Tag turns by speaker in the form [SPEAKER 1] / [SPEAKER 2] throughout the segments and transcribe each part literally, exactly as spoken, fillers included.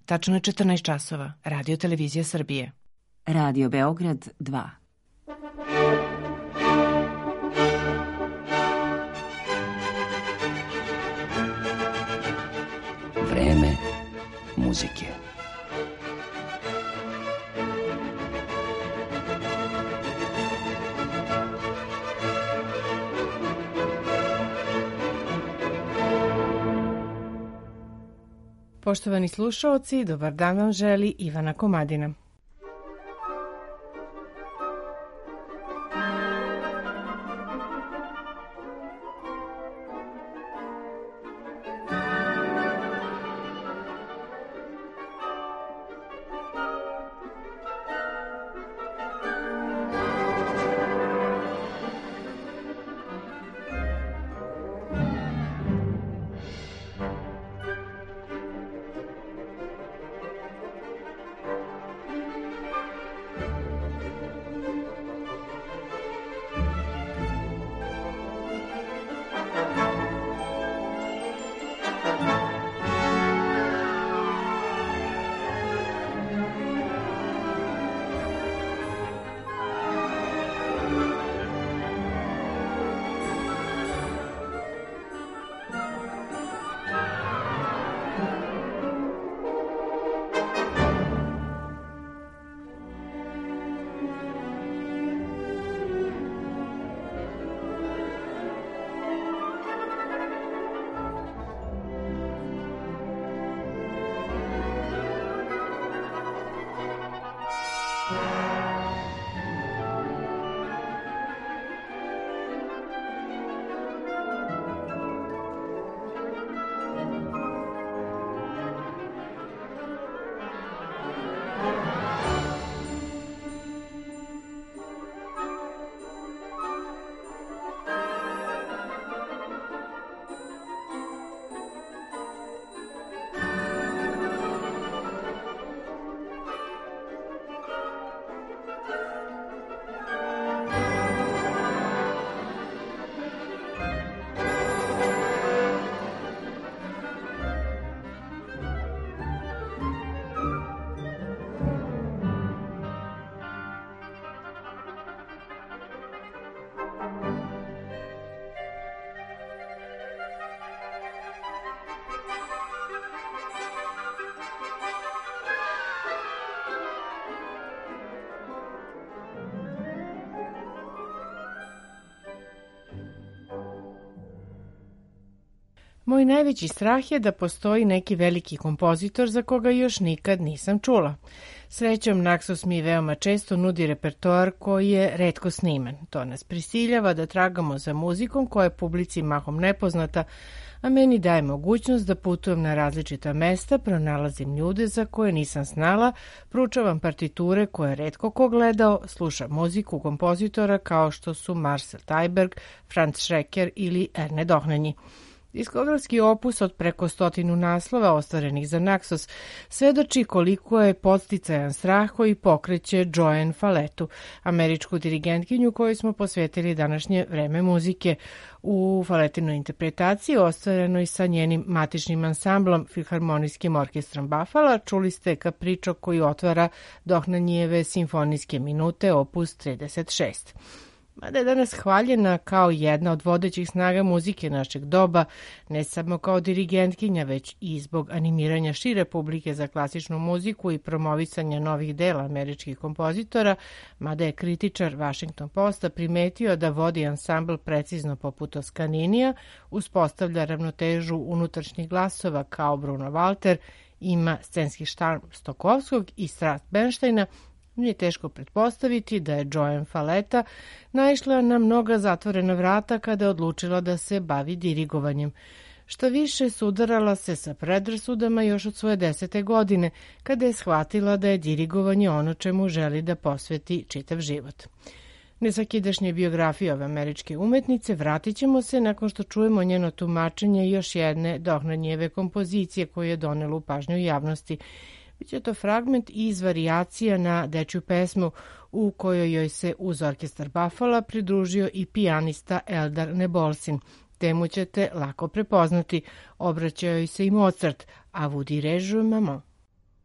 [SPEAKER 1] Tačno je četrnaest časova. Radio Televizija Srbije.
[SPEAKER 2] Radio Beograd dva.
[SPEAKER 3] Vreme muzike.
[SPEAKER 1] Poštovani slušaoci, dobar dan vam želi Ivana Komadina. Moj najveći strah je da postoji neki veliki kompozitor za koga još nikad nisam čula. Srećom, Naxos mi veoma često nudi repertoar koji je retko sniman. To nas prisiljava da tragamo za muzikom koja je publici mahom nepoznata, a meni daje mogućnost da putujem na različita mesta, pronalazim ljude za koje nisam znala, proučavam partiture koje retko ko gledao, slušam muziku kompozitora kao što su Marcel Teiberg, Franz Schreker ili Erne Dohnanyi. Diskografski opus od preko stotinu naslova ostvarenih za Naxos svedoči koliko je podsticajan strah koji pokreće Joan Faletu, američku dirigentkinju koju smo posvetili današnje vreme muzike. U Faletinoj interpretaciji ostvarenoj sa njenim matičnim ansamblom Filharmonijskim orkestrom Buffalo čuli ste kapričo koji otvara Dohnanjijeve simfonijske minute opus trideset šest. Mada je danas hvaljena kao jedna od vodećih snaga muzike našeg doba, ne samo kao dirigentkinja, već i zbog animiranja šire publike za klasičnu muziku i promovisanja novih dela američkih kompozitora, mada je kritičar Washington Posta primetio da vodi ansambl precizno poput Toscaninija, uspostavlja ravnotežu unutrašnjih glasova kao Bruno Walter, ima scenski štarm Stokowskog i strast Bernsteina. Nije teško pretpostaviti da je Joan Faleta naišla na mnoga zatvorena vrata kada je odlučila da se bavi dirigovanjem. Što više, sudarala se sa predrasudama još od svoje desete godine, kada je shvatila da je dirigovanje ono čemu želi da posveti čitav život. Nesvakidašnje biografije ove američke umetnice vratit ćemo se nakon što čujemo njeno tumačenje još jedne Dohnanjijeve kompozicije koju je donela u pažnju javnosti. Biće to fragment iz varijacija na dečju pesmu u kojoj joj se uz orkestar Buffalo pridružio i pijanista Eldar Nebolsin. Temu ćete lako prepoznati, obraćao joj se i Mozart, a vudi režiju Maman.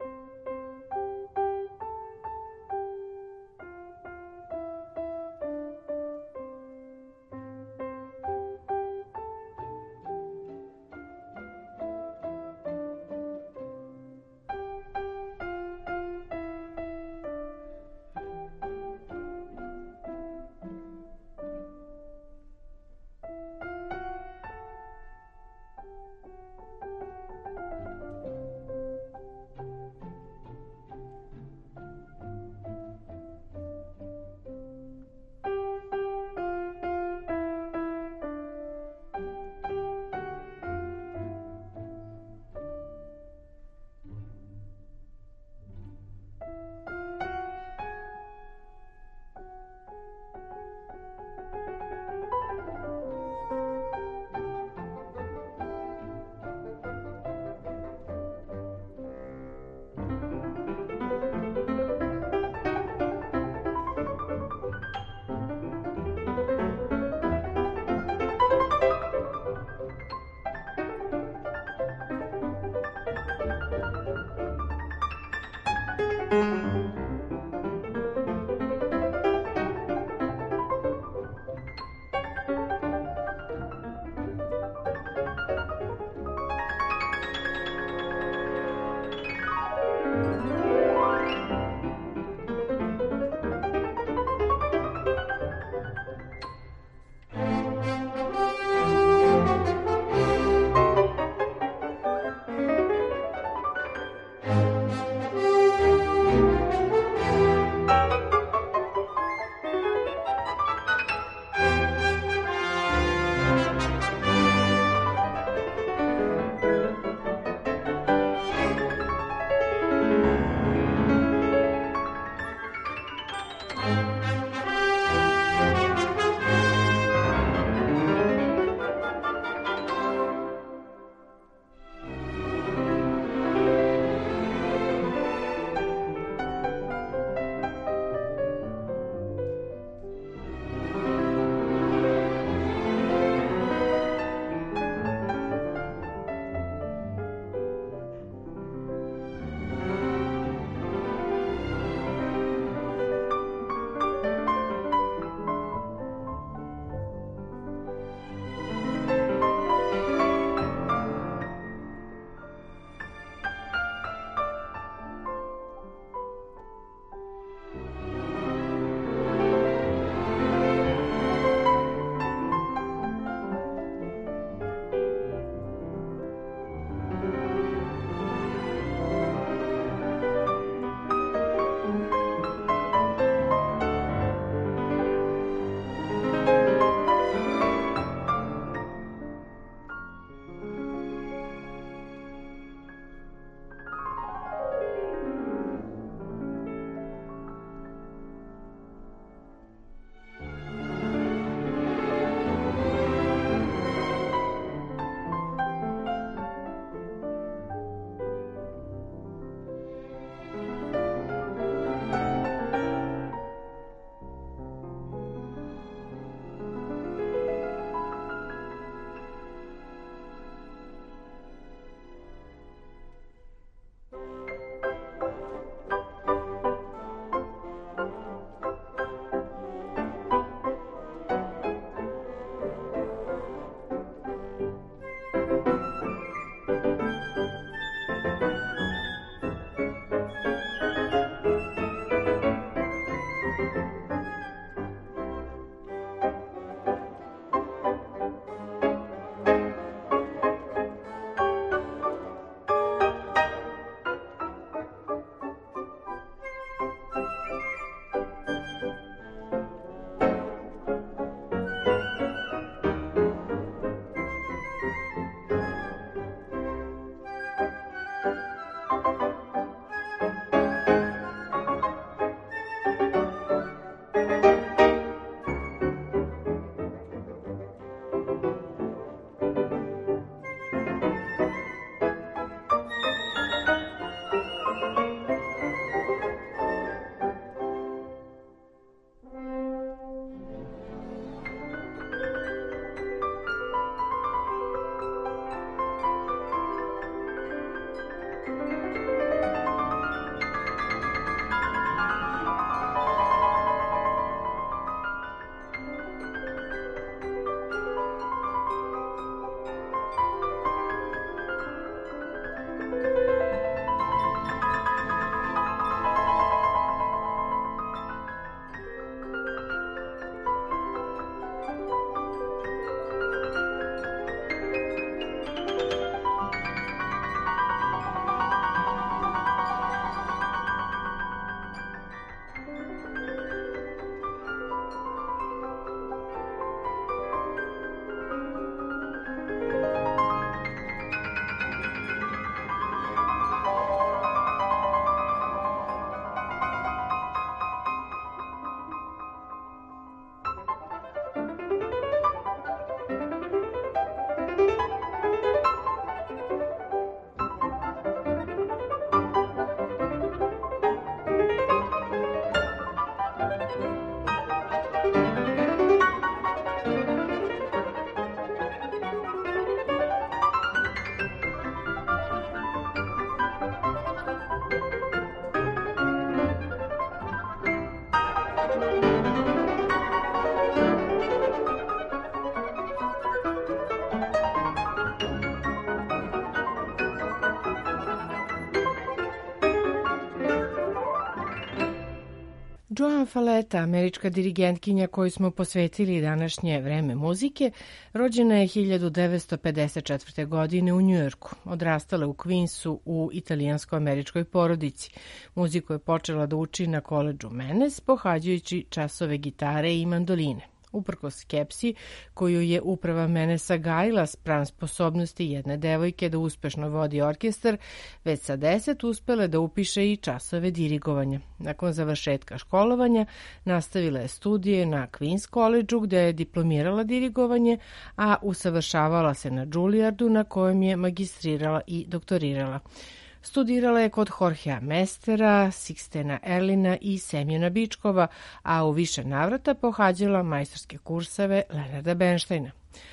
[SPEAKER 1] Joan Faleta, američka dirigentkinja koju smo posvetili današnje vreme muzike, rođena je hiljadu devetsto pedeset četvrte. godine u Njujorku. Odrastala u Queensu u italijansko-američkoj porodici. Muziku je počela da uči na koledžu Menes, pohađajući časove gitare i mandoline. Uprkos skepsi koju je uprava Menesa gajila spram sposobnosti jedne devojke da uspešno vodi orkestar, već sa deset uspela da upiše i časove dirigovanja. Nakon završetka školovanja nastavila je studije na Queen's Collegeu gde je diplomirala dirigovanje, a usavršavala se na Juilliardu na kojem je magistrirala i doktorirala. Studirala je kod Jorgea Mestera, Sixtena Erlina i Semjona Bičkova, a u više navrata pohađala majstorske kurseve Leonarda Bernsteina.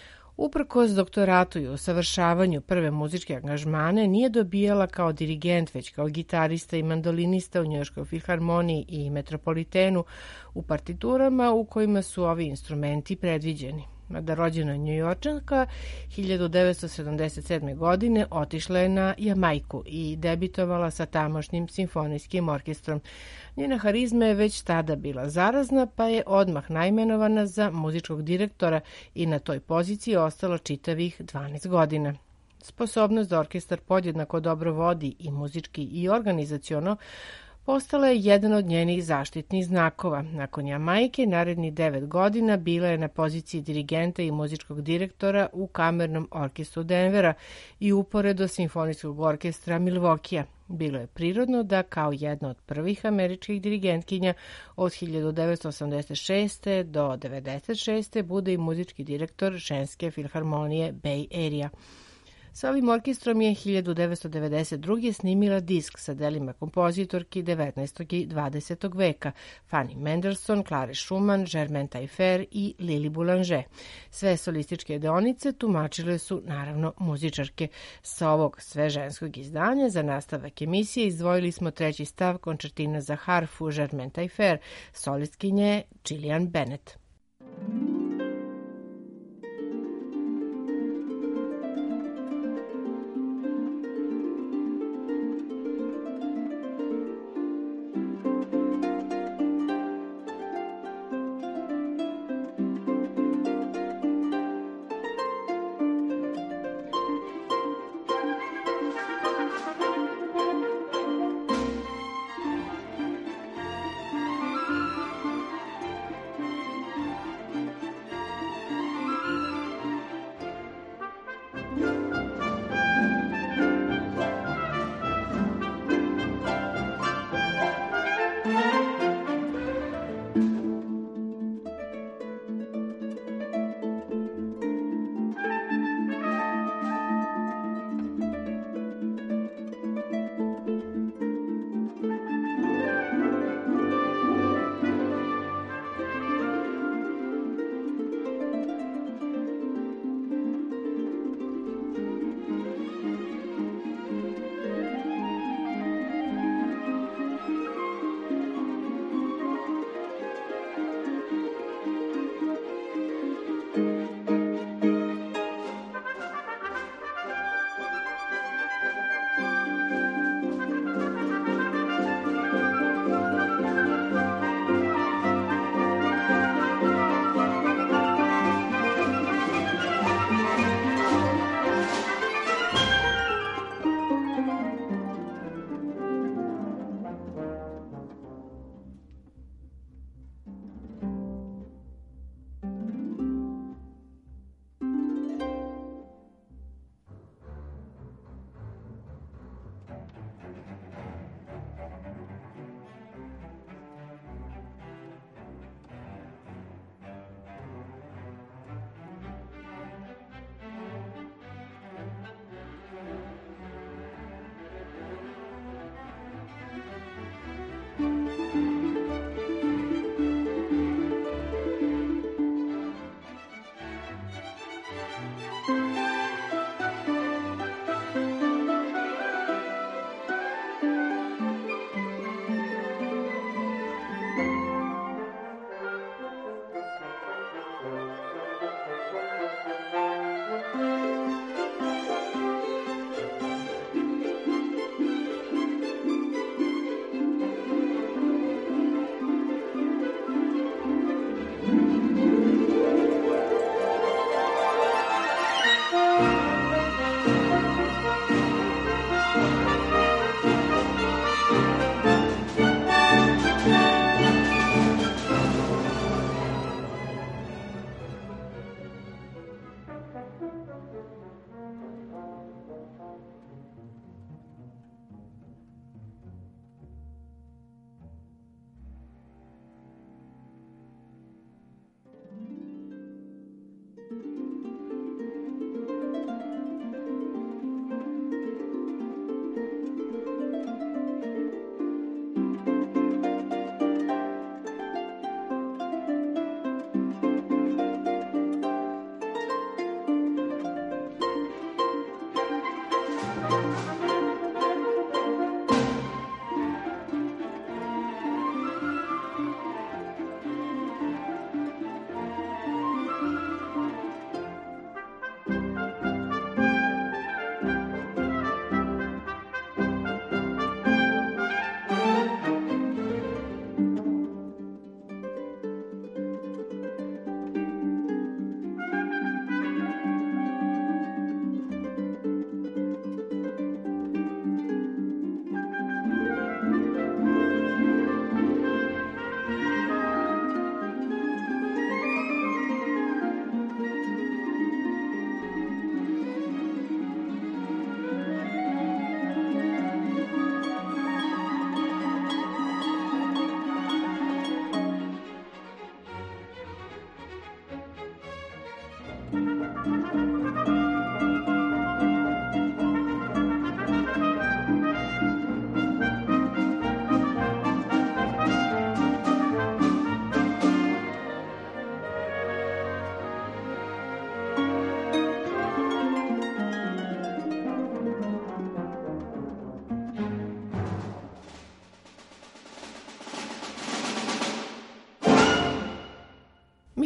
[SPEAKER 1] Uprkos doktoratu i usavršavanju prve muzičke angažmane nije dobijala kao dirigent, već kao gitarista i mandolinista u Njujorškoj filharmoniji i Metropolitenu u partiturama u kojima su ovi instrumenti predviđeni. Mada rođena Njujorčanka, hiljadu devetsto sedamdeset sedme. godine otišla je na Jamajku i debitovala sa tamošnjim simfonijskim orkestrom. Njena harizma je već tada bila zarazna, pa je odmah naimenovana za muzičkog direktora i na toj poziciji ostala čitavih dvanaest godina. Sposobnost da orkestar podjednako dobro vodi i muzički i organizaciono postala je jedan od njenih zaštitnih znakova. Nakon Jamajke, narednih devet godina bila je na poziciji dirigenta i muzičkog direktora u kamernom orkestru Denvera i uporedo simfonijskog orkestra Milvokija. Bilo je prirodno da kao jedna od prvih američkih dirigentkinja od hiljadu devetsto osamdeset šeste. do devedeset šeste. bude i muzički direktor ženske filharmonije Bay Area. Sa ovim orkestrom je hiljadu devetsto devedeset druge. snimila disk sa delima kompozitorki devetnaestog i dvadesetog veka, Fanny Mendelssohn, Clara Schumann, Germaine Taillefer i Lili Boulanger. Sve solističke deonice tumačile su naravno muzičarke. Sa ovog sveženskog izdanja za nastavak emisije izdvojili smo treći stav koncertina za harfu Germaine Taillefer, solistkinje Gillian Bennett.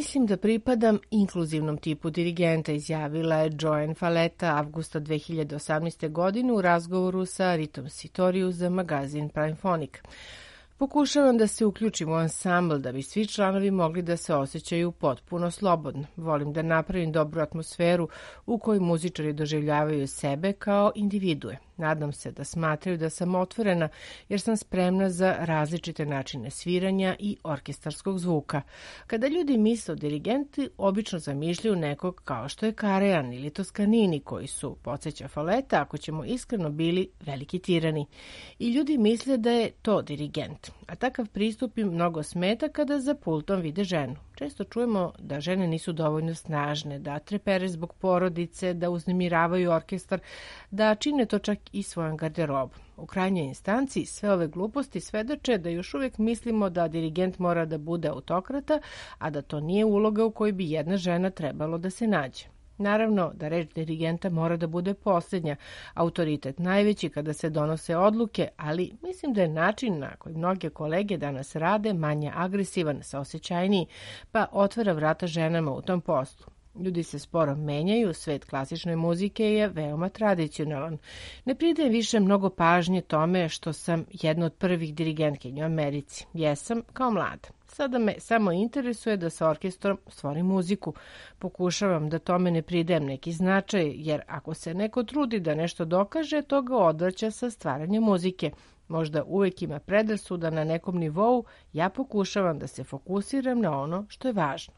[SPEAKER 1] Mislim da pripadam inkluzivnom tipu dirigenta, izjavila je Joan Faleta avgusta dve hiljade osamnaeste. godine u razgovoru sa Ritom Sitorius za magazin Primefonic. Pokušavam da se uključim u ansambl da bi svi članovi mogli da se osjećaju potpuno slobodno. Volim da napravim dobru atmosferu u kojoj muzičari doživljavaju sebe kao individue. Nadam se da smatraju da sam otvorena jer sam spremna za različite načine sviranja i orkestarskog zvuka. Kada ljudi misle o dirigenti, obično zamišljaju nekog kao što je Karajan ili Toscanini, koji su, podsjeća Faleta, ako ćemo iskreno, bili veliki tirani. I ljudi misle da je to dirigent. A takav pristup im mnogo smeta kada za pultom vide ženu. Često čujemo da žene nisu dovoljno snažne, da trepere zbog porodice, da uznemiravaju orkestar, da čine to čak i svojom garderobom. U krajnjoj instanci sve ove gluposti svedoče da još uvijek mislimo da dirigent mora da bude autokrata, a da to nije uloga u kojoj bi jedna žena trebalo da se nađe. Naravno da reč dirigenta mora da bude posljednja, autoritet najveći kada se donose odluke, ali mislim da je način na koji mnoge kolege danas rade manje agresivan, saosećajniji, pa otvara vrata ženama u tom poslu. Ljudi se sporo menjaju, svet klasične muzike je veoma tradicionalan. Ne pridajem više mnogo pažnje tome što sam jedna od prvih dirigentkinja u Americi. Jesam kao mlada. Sada me samo interesuje da sa orkestrom stvorim muziku. Pokušavam da tome ne pridajem neki značaj, jer ako se neko trudi da nešto dokaže, to ga odvraća sa stvaranjem muzike. Možda uvek ima predrasuda na nekom nivou, ja pokušavam da se fokusiram na ono što je važno.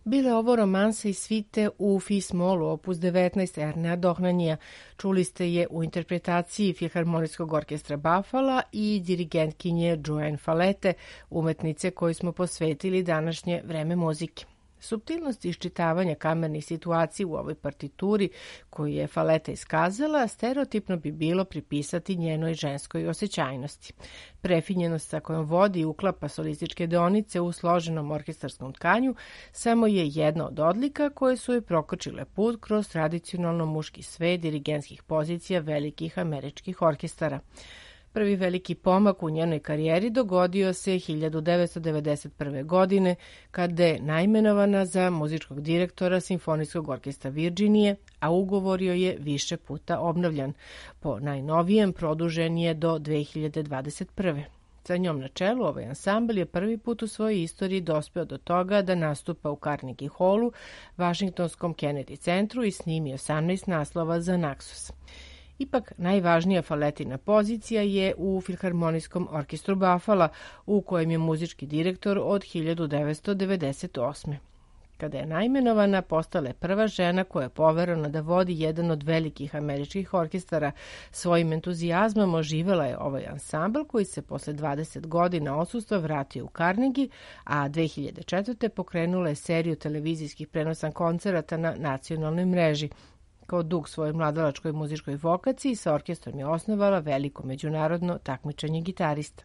[SPEAKER 1] Bile ovo romanse i svite u Fis-molu, opus devetnaest Ernea Dohnanjija. Čuli ste je u interpretaciji Filharmonijskog orkestra Buffalo i dirigentkinje Joanne Falete, umetnice koju smo posvetili današnje vreme muzike. Suptilnost iščitavanja kamernih situacija u ovoj partituri koju je Faleta iskazala, stereotipno bi bilo pripisati njenoj ženskoj osjećajnosti. Prefinjenost sa kojom vodi i uklapa solističke deonice u složenom orkestarskom tkanju samo je jedna od odlika koje su joj prokočile put kroz tradicionalno muški svet dirigentskih pozicija velikih američkih orkestara. Prvi veliki pomak u njenoj karijeri dogodio se hiljadu devetsto devedeset prve. godine, kada je naimenovana za muzičkog direktora Simfonijskog orkestra Virginije, a ugovor joj je više puta obnovljan. Po najnovijem produžen je do dve hiljade dvadeset prve. Sa njom na čelu ovaj ansambl je prvi put u svojoj istoriji dospeo do toga da nastupa u Carnegie Hallu, Vašingtonskom Kennedy centru i snimi osamnaest naslova za Naxos. Ipak najvažnija Faletina pozicija je u Filharmonijskom orkestru Buffalo, u kojem je muzički direktor od hiljadu devetsto devedeset osme. Kada je naimenovana, postala je prva žena koja je poverena da vodi jedan od velikih američkih orkestara. Svojim entuzijazmom oživela je ovaj ansambl koji se posle dvadeset godina odsustva vratio u Carnegie, a dve hiljade četvrte. pokrenula je seriju televizijskih prenosa koncerata na nacionalnoj mreži. Kao dug svojoj mladalačkoj muzičkoj vokaciji sa orkestrom je osnovala veliko međunarodno takmičenje gitarista.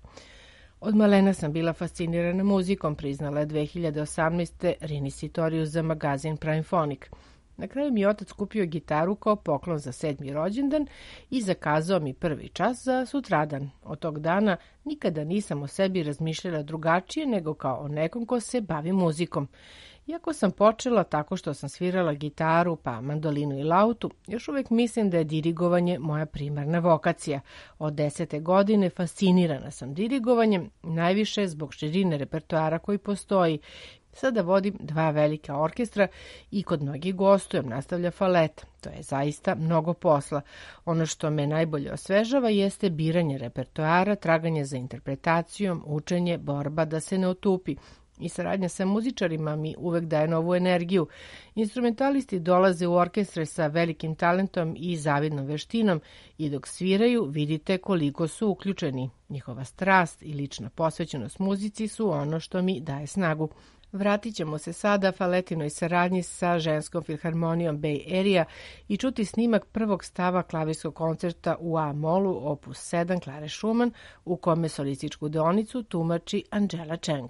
[SPEAKER 1] Od malena sam bila fascinirana muzikom, priznala je dve hiljade osamnaeste. Rini Sitorius za magazin Primefonic. Na kraju mi je otac kupio gitaru kao poklon za sedmi rođendan i zakazao mi prvi čas za sutradan. Od tog dana nikada nisam o sebi razmišljala drugačije nego kao o nekom ko se bavi muzikom. Iako sam počela tako što sam svirala gitaru, pa mandolinu i lautu, još uvijek mislim da je dirigovanje moja primarna vokacija. Od desete godine fascinirana sam dirigovanjem, najviše zbog širine repertoara koji postoji. Sada vodim dva velika orkestra i kod mnogih gostujem, nastavlja Faleta. To je zaista mnogo posla. Ono što me najbolje osvežava jeste biranje repertoara, traganje za interpretacijom, učenje, borba da se ne otupi. I saradnja sa muzičarima mi uvek daje novu energiju. Instrumentalisti dolaze u orkestre sa velikim talentom i zavidnom veštinom i dok sviraju vidite koliko su uključeni. Njihova strast i lična posvećenost muzici su ono što mi daje snagu. Vratit ćemo se sada Faletinoj saradnji sa ženskom filharmonijom Bay Area i čuti snimak prvog stava klavirskog koncerta u A-molu opus sedam Klare Schumann, u kome solističku deonicu tumači Angela Cheng.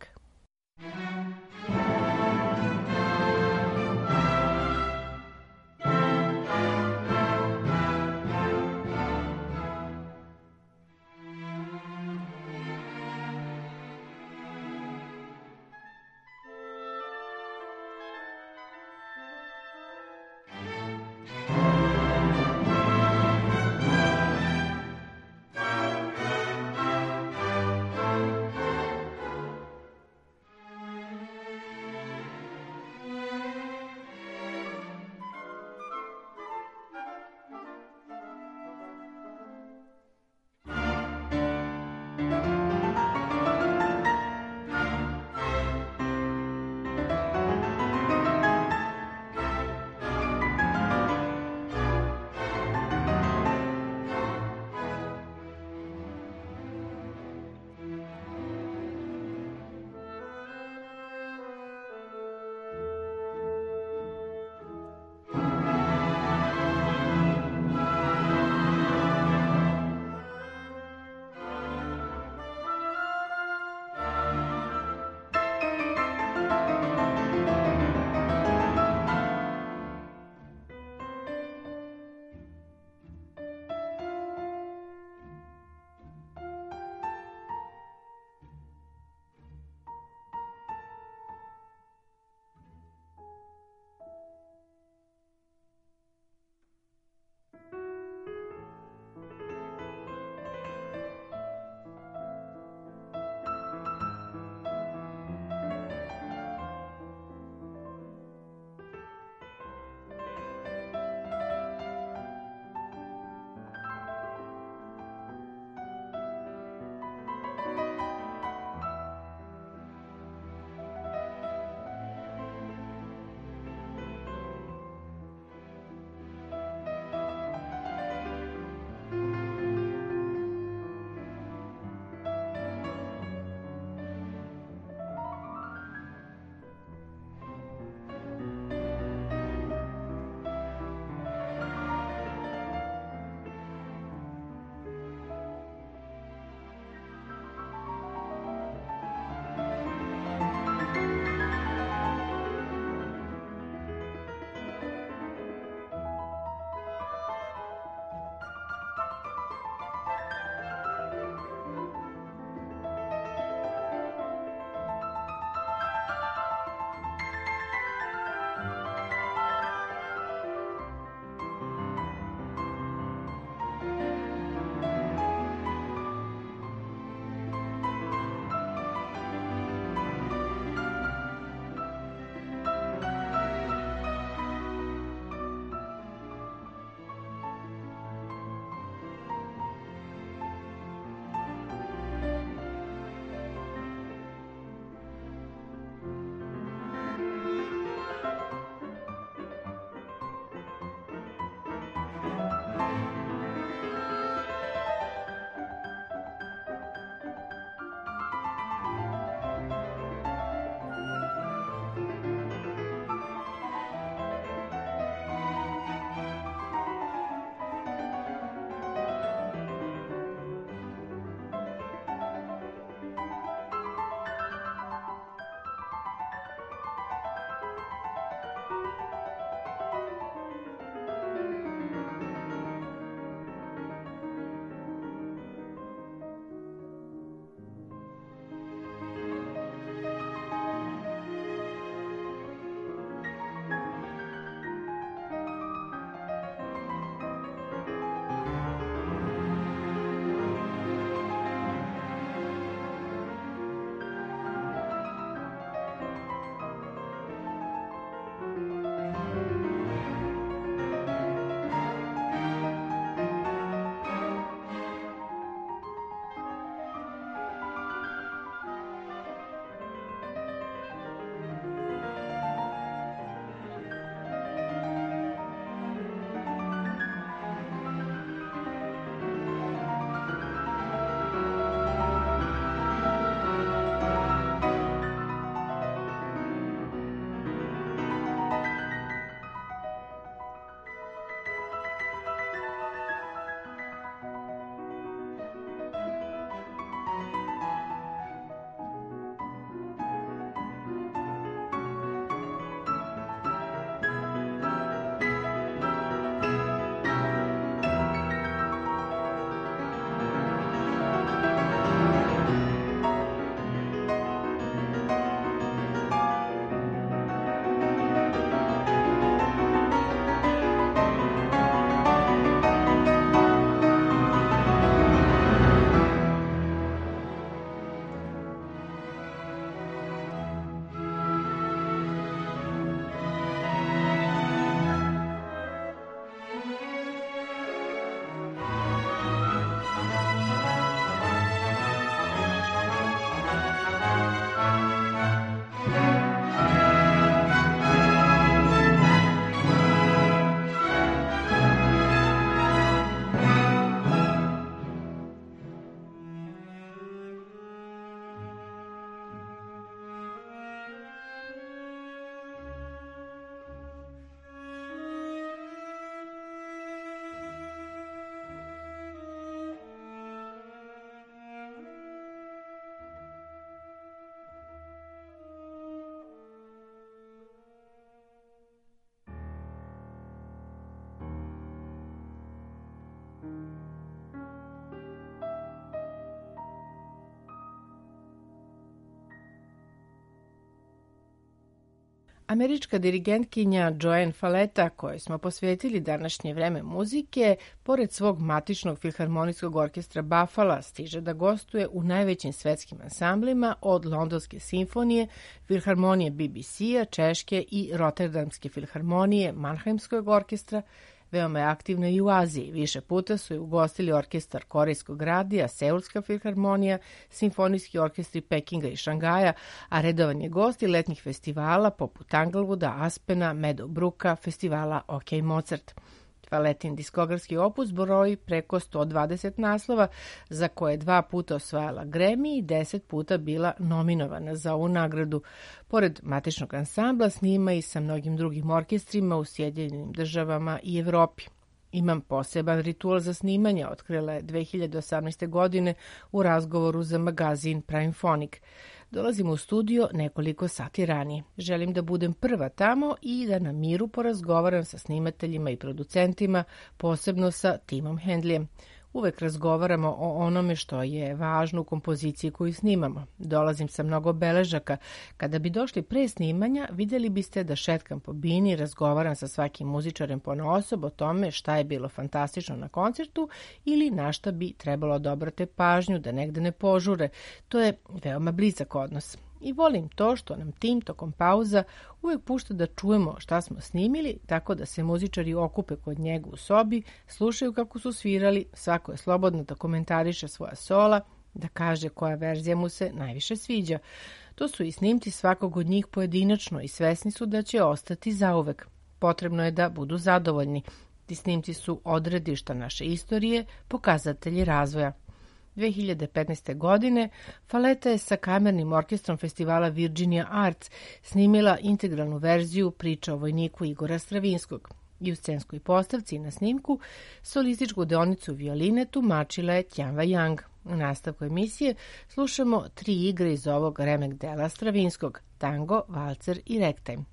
[SPEAKER 1] Američka dirigentkinja Joanne Falletta, kojoj smo posvetili današnje vreme muzike, pored svog matičnog filharmonijskog orkestra Buffalo, stiže da gostuje u najvećim svetskim ansamblima od Londonske simfonije, Filharmonije B B C-a, Češke i Rotterdamske filharmonije, Mannheimskog orkestra. Veoma je aktivna i u Aziji. Više puta su je ugostili orkestar Korejskog radija, Seulska filharmonija, simfonijski orkestri Pekinga i Šangaja, a redovan je gost i letnjih festivala poput Tanglewooda, Aspena, Meadowbrooka, festivala OK Mozart. Falletin diskografski opus broji preko sto dvadeset naslova, za koje dva puta osvajala Grammy i deset puta bila nominovana za ovu nagradu. Pored matičnog ansambla snima i sa mnogim drugim orkestrima u Sjedinjenim državama i Evropi. Imam poseban ritual za snimanje, otkrila je dve hiljade osamnaeste. godine u razgovoru za magazin Primephonic. Dolazim u studio nekoliko sati ranije. Želim da budem prva tamo i da na miru porazgovaram sa snimateljima i producentima, posebno sa Timom Hendlijem. Uvek razgovaramo o onome što je važno u kompoziciji koju snimamo. Dolazim sa mnogo beležaka. Kada bi došli pre snimanja, vidjeli biste da šetkam po bini i razgovaram sa svakim muzičarem ponaosob o tome šta je bilo fantastično na koncertu ili na šta bi trebalo da obrate pažnju, da negde ne požure. To je veoma blizak odnos. I volim to što nam tim tokom pauza uvek pušta da čujemo šta smo snimili, tako da se muzičari okupe kod njega u sobi, slušaju kako su svirali, svako je slobodno da komentariše svoja sola, da kaže koja verzija mu se najviše sviđa. To su i snimci svakog od njih pojedinačno i svesni su da će ostati zauvek. Potrebno je da budu zadovoljni. Ti snimci su odredišta naše istorije, pokazatelji razvoja. dve hiljade petnaeste. godine Falletta je sa kamernim orkestrom festivala Virginia Arts snimila integralnu verziju Priča o vojniku Igora Stravinskog. I u scenskoj postavci na snimku solističku deonicu violine tumačila je Tianwa Yang. U nastavku emisije slušamo tri igre iz ovog remek dela Stravinskog: tango, valcer i ragtime.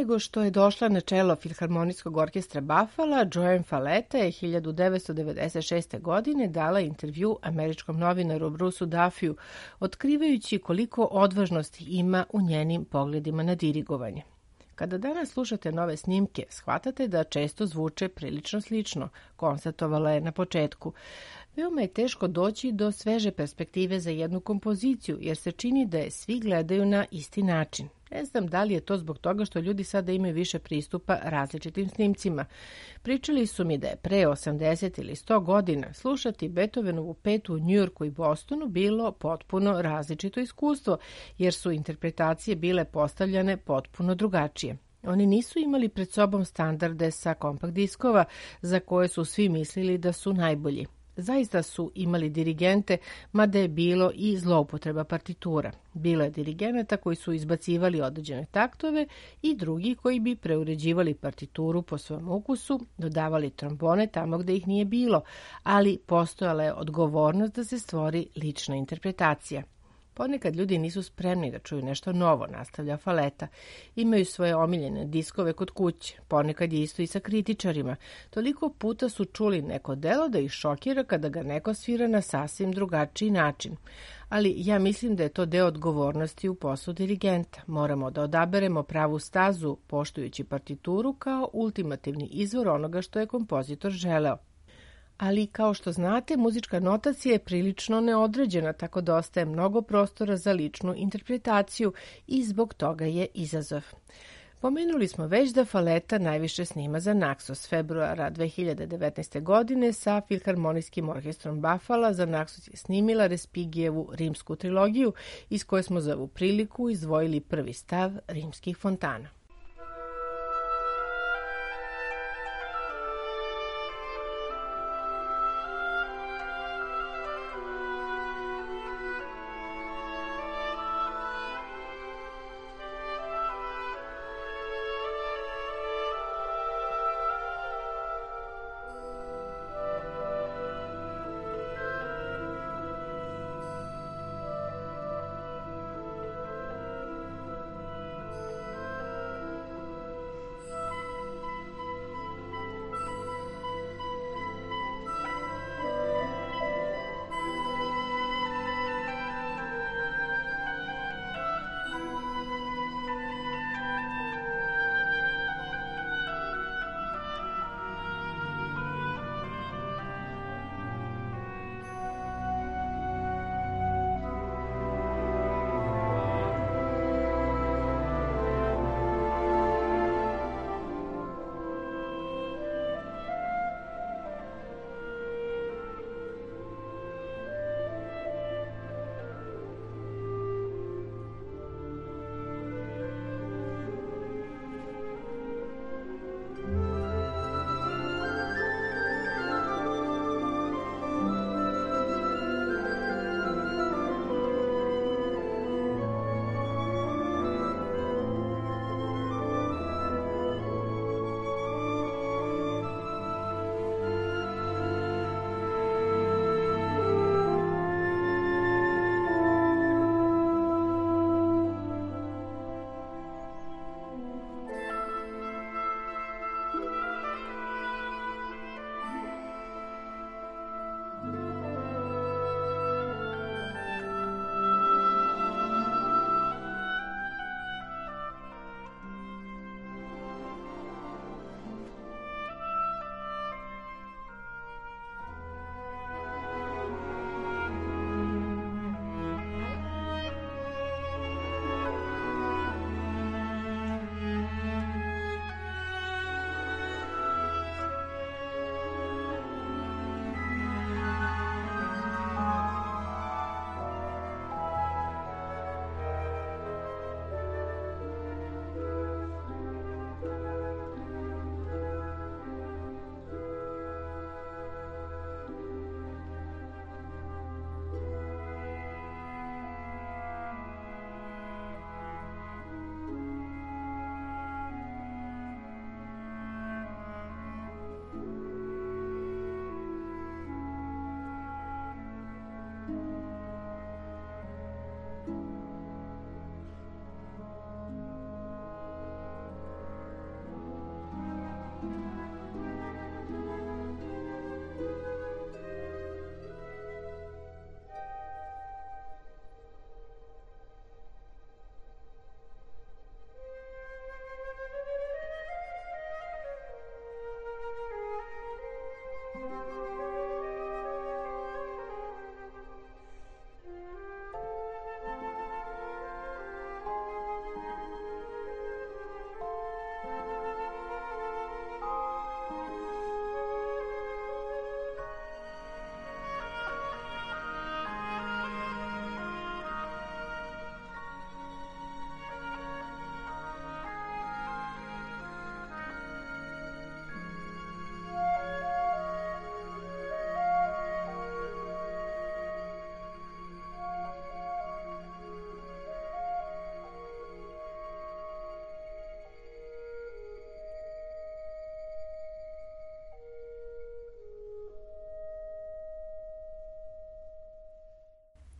[SPEAKER 1] nego što je došla na čelo Filharmonijskog orkestra Buffalo, Joan Falletta je hiljadu devetsto devedeset šeste. godine dala intervju američkom novinaru Bruceu Duffyu, otkrivajući koliko odvažnosti ima u njenim pogledima na dirigovanje. Kada danas slušate nove snimke, shvatate da često zvuče prilično slično, konstatovala je na početku. Veoma je teško doći do sveže perspektive za jednu kompoziciju, jer se čini da je svi gledaju na isti način. Ne znam da li je to zbog toga što ljudi sada imaju više pristupa različitim snimcima. Pričali su mi da je pre osamdeset ili sto godina slušati Beethovenovu petu u Njujorku i Bostonu bilo potpuno različito iskustvo, jer su interpretacije bile postavljane potpuno drugačije. Oni nisu imali pred sobom standarde sa kompakt diskova za koje su svi mislili da su najbolji. Zaista su imali dirigente, mada je bilo i zloupotreba partitura. Bilo je dirigenata koji su izbacivali određene taktove i drugi koji bi preuređivali partituru po svom ukusu, dodavali trombone tamo gde ih nije bilo, ali postojala je odgovornost da se stvori lična interpretacija. Ponekad ljudi nisu spremni da čuju nešto novo, nastavlja Falletta. Imaju svoje omiljene diskove kod kuće. Ponekad je isto i sa kritičarima. Toliko puta su čuli neko delo da ih šokira kada ga neko svira na sasvim drugačiji način. Ali ja mislim da je to deo odgovornosti u poslu dirigenta. Moramo da odaberemo pravu stazu, poštujući partituru kao ultimativni izvor onoga što je kompozitor želeo. Ali, kao što znate, muzička notacija je prilično neodređena, tako da ostaje mnogo prostora za ličnu interpretaciju i zbog toga je izazov. Pomenuli smo već da Falletta najviše snima za Naxos. Februara dve hiljade devetnaeste. godine sa Filharmonijskim orkestrom Buffalo za Naxos je snimila Respigijevu rimsku trilogiju, iz koje smo za ovu priliku izdvojili prvi stav Rimskih fontana.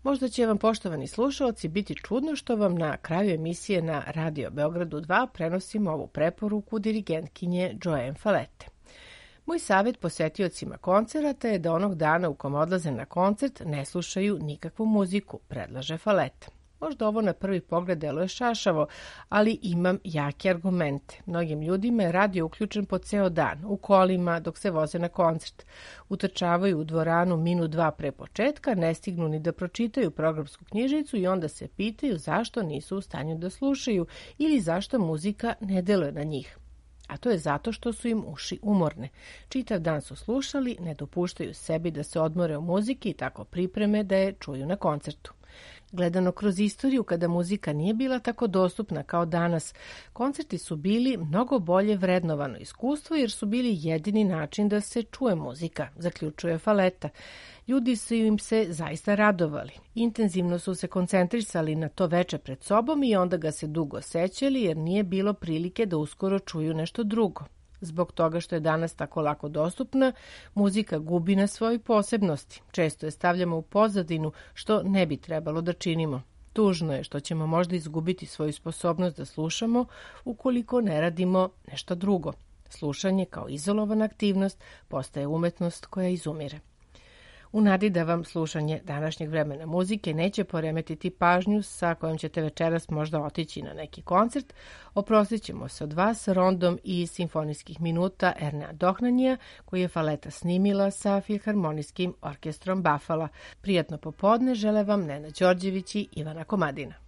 [SPEAKER 1] Možda će vam, poštovani slušalci, biti čudno što vam na kraju emisije na Radio Beogradu dva prenosim ovu preporuku dirigentkinje Joanne Falete. Moj savjet posetiocima koncerata je da onog dana u kom odlaze na koncert ne slušaju nikakvu muziku, predlaže Falete. Možda ovo na prvi pogled deluje šašavo, ali imam jake argumente. Mnogim ljudima je radio uključen po ceo dan, u kolima, dok se voze na koncert. Utrčavaju u dvoranu minut dva pre početka, ne stignu ni da pročitaju programsku knjižicu i onda se pitaju zašto nisu u stanju da slušaju ili zašto muzika ne deluje na njih. A to je zato što su im uši umorne. Čitav dan su slušali, ne dopuštaju sebi da se odmore u muziki i tako pripreme da je čuju na koncertu. Gledano kroz istoriju, kada muzika nije bila tako dostupna kao danas, koncerti su bili mnogo bolje vrednovano iskustvo jer su bili jedini način da se čuje muzika, zaključuje Faleta. Ljudi su im se zaista radovali. Intenzivno su se koncentrisali na to veče pred sobom i onda ga se dugo sećali jer nije bilo prilike da uskoro čuju nešto drugo. Zbog toga što je danas tako lako dostupna, muzika gubi na svojoj posebnosti. Često je stavljamo u pozadinu, što ne bi trebalo da činimo. Tužno je što ćemo možda izgubiti svoju sposobnost da slušamo ukoliko ne radimo nešto drugo. Slušanje kao izolovana aktivnost postaje umetnost koja izumire. U nadi da vam slušanje današnjeg vremena muzike neće poremetiti pažnju sa kojom ćete večeras možda otići na neki koncert, oprostit ćemo se od vas rondom iz simfonijskih minuta Ernea Dohnanija, koji je Faleta snimila sa Filharmonijskim orkestrom Buffalo. Prijatno popodne žele vam Nena Đorđević i Ivana Komadina.